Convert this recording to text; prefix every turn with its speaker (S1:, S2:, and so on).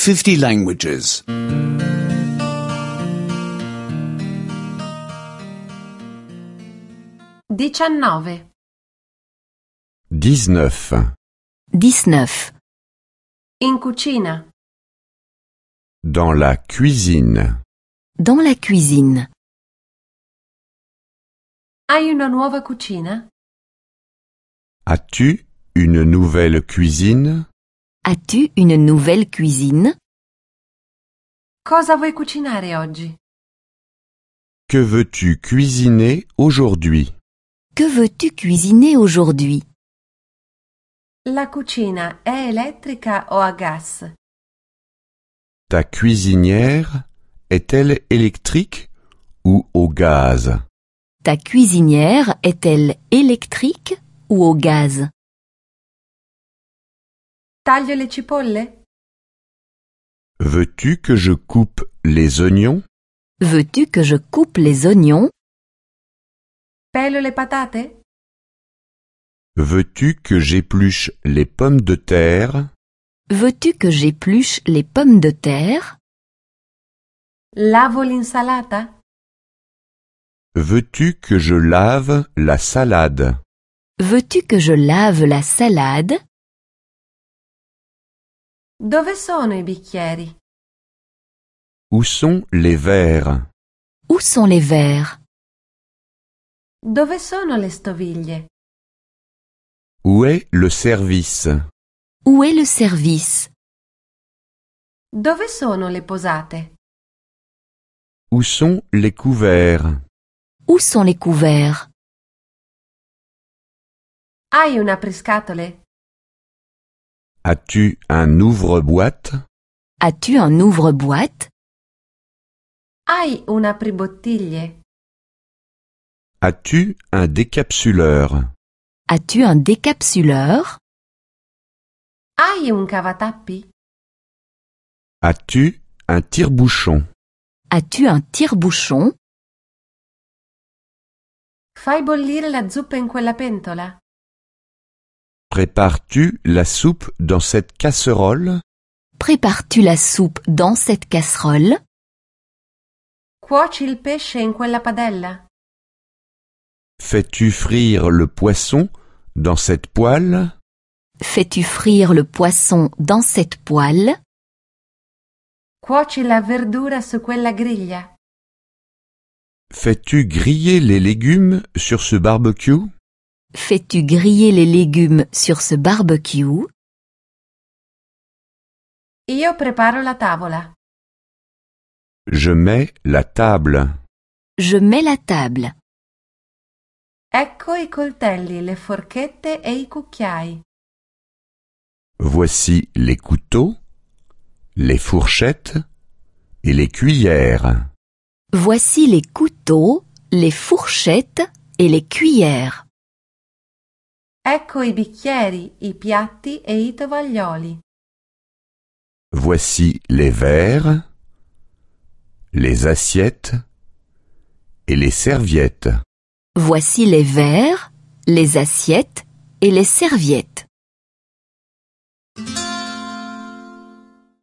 S1: 50 languages.
S2: 19.
S3: 19.
S4: 19.
S2: In cucina.
S3: Dans la cuisine.
S4: Dans la cuisine.
S2: Hai una nuova cucina?
S3: As-tu une nouvelle cuisine?
S4: As-tu une nouvelle cuisine?
S2: Cosa vuoi cucinare oggi?
S3: Que veux-tu cuisiner aujourd'hui?
S4: Que veux-tu cuisiner aujourd'hui?
S2: La cucina è elettrica o a gas?
S3: Ta cuisinière est-elle électrique ou au gaz?
S4: Ta cuisinière est-elle électrique ou au gaz?
S2: Taglio le cipolle?
S3: Veux-tu que je coupe les oignons?
S4: Veux-tu que je coupe les oignons?
S2: Pelo le patate?
S3: Veux-tu que j'épluche les pommes de terre?
S4: Veux-tu que j'épluche les pommes de terre?
S2: Lavo l'insalata?
S3: Veux-tu que je lave la salade?
S4: Veux-tu que je lave la salade?
S2: Dove sono i bicchieri?
S3: Où sont les verres?
S4: Où sont les verres?
S2: Dove sono le stoviglie?
S3: Où est le service?
S4: Où est le service?
S2: Dove sono le posate?
S3: Où sont les couverts?
S4: Où sont les couverts?
S2: Hai un apriscatole?
S3: As-tu un ouvre-boîte?
S4: As-tu un ouvre-boîte?
S2: Hai un apribottiglie?
S3: As-tu un décapsuleur?
S4: As-tu un décapsuleur?
S2: Hai un cavatappi?
S3: As-tu un tire-bouchon?
S4: As-tu un tire-bouchon?
S2: Fai bollire la zuppa in quella pentola?
S3: Prépares-tu la soupe dans cette casserole?
S4: Prépares-tu la soupe dans cette casserole?
S2: Cuoci il pesce in quella padella?
S3: Fais-tu frire le poisson dans cette poêle?
S4: Fais-tu frire le poisson dans cette poêle?
S2: Cuoci la verdura su quella griglia?
S3: Fais-tu griller les légumes sur ce barbecue?
S4: Fais-tu griller les légumes sur ce barbecue?
S2: Io preparo la tavola.
S3: Je mets la table.
S4: Je mets la table.
S2: Ecco i coltelli, le forchette e i cucchiai.
S3: Voici les couteaux, les fourchettes et les cuillères.
S4: Voici les couteaux, les fourchettes et les cuillères.
S2: Ecco i bicchieri, i piatti e i tovaglioli.
S3: Voici les verres, les assiettes et les serviettes.
S4: Voici les verres, les assiettes et les serviettes.